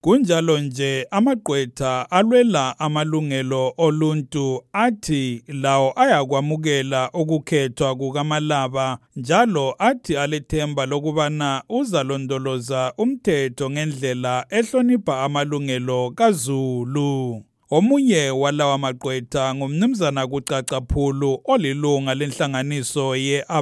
Kunjalo nje amagqwetha alwela amalungelo oluntu athi lawo ayakwamukela ukukhethwa kukaMalaba njalo athi alethemba lokubana uzalondoloza umthetho ngendlela ehlonipha amalungelo kaZulu. Omunye walawa magqwetha ngumnumzana kuCacaphulu olilunga lenhlanganiso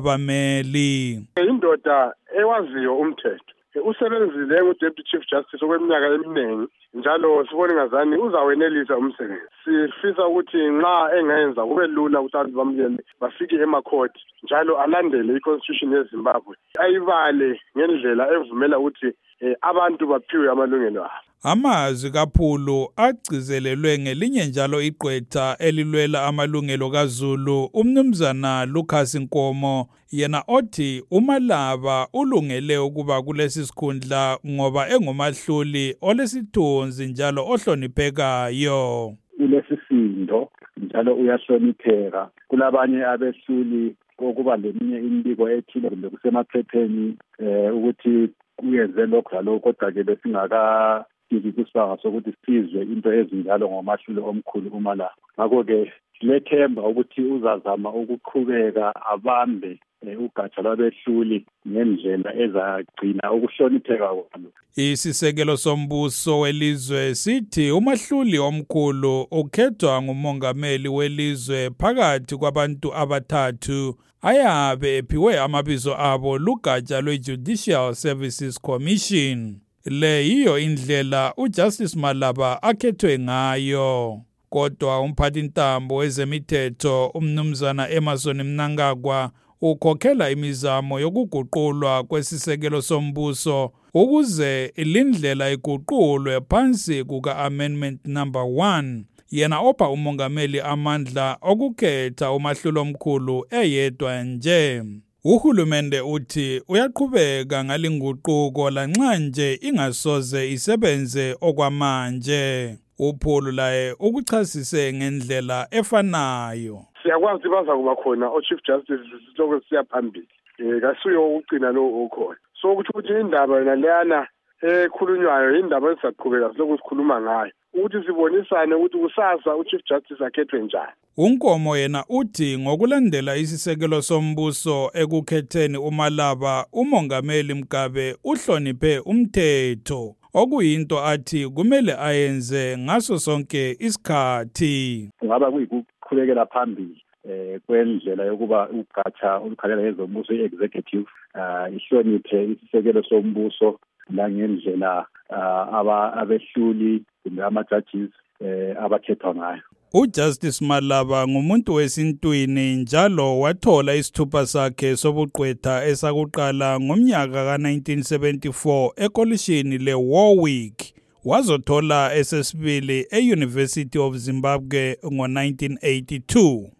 ye-Abameli. Indoda ewaziyo umthetho. Usebenzile ngu-Deputy Chief Justice okweminyaka eminingi njalo sibona ngazani uzawenelisa umsebenzi. Sifisa ukuthi nxa engenza kube lula ukuthi abantu bamyele bafike emakhoti njalo alandele i-Constitution yeZimbabwe. Ayibale ngendlela evumela ukuthi abantu baphiwe amalungelo abo. Amazwi kaPhulu agcizelelwe ngelinye njalo igqwetha elilwela amalungelo kaZulu umnumzana Lucas Nkomo yena othi uMalaba ulungele ukuba kulesi sikhundla ngoba engumahluli olesithunzi njalo ohloniphekayo. Ulesisindo njalo uyahlonipheka. Kulabanye abehluli okuba leminye imbiko ethile kumbe kusemaphepheni ukuthi uyenze lokho lalokho kodwa ke besingaka isibanga sokuthi sizwe into ezinjalo ngomahluli omkhulu uMalaba. Ngakho-ke silethemba ukuthi uzazama ukuqhubeka abambe ugatsha lwabehluli ngendlela ezagcina ukuhlonipheka kwalo. Isisekelo sombuso welizwe sithi umahluli omkhulu ukhethwa ngumongameli welizwe phakathi kwabantu abathathu ayabe ephiwe amabizo abo lugatsha lwe-Judicial Services Commission. Le yiyo indlela uJustice Malaba akhethwe ngayo. Kodwa umphathintambo wezemithetho umnumzana Emerson Mnangagwa ukhokhela imizamo yokuguqulwa kwesisekelo sombuso ukuze ilindlela iguqulwe phansi kuka-Amendment number 1. Yena opha umongameli amandla okukhetha umahluli omkhulu eyedwa nje. Uhulumende uthi uyaqhubeka ngalinguquko lanxa nje ingasoze isebenze okwamanje. uPhulu laye ukuchasise ngendlela efanayo. Siyakwazi baza kuba khona o-Chief Justice sitoko siyaphambili. Kasuyo ukugcina lo okhona. So ukuthi indaba yona leyana ekhulunywayo indaba esaqhubeka lokho sikhuluma ngayo. Ukuthi sibonisane ukuthi kusasa uChief Justice akhethwe njani. uNkomo yena uthi ngokulandela isisekelo sombuso ekukhetheni uMalaba umongameli Mugabe uhloniphe umthetho. Okuyinto athi kumele ayenze ngaso sonke isikhathi. Kungaba kuyikuqhubekela phambili kwendlela yokuba ugatsha olukhalela ezombuso i-executive ihloniphe isisekelo sombuso langendlela abehluli kumbe ama-judges abakhethwa ngayo. uJustice Malaba ngumuntu wesintwini njalo wathola isithupha sakhe sobugqwetha esakuqala ngomnyaka ka-1974 ekolishini le-Warwick. Wazothola esesibili e-University of Zimbabwe ngo-1982.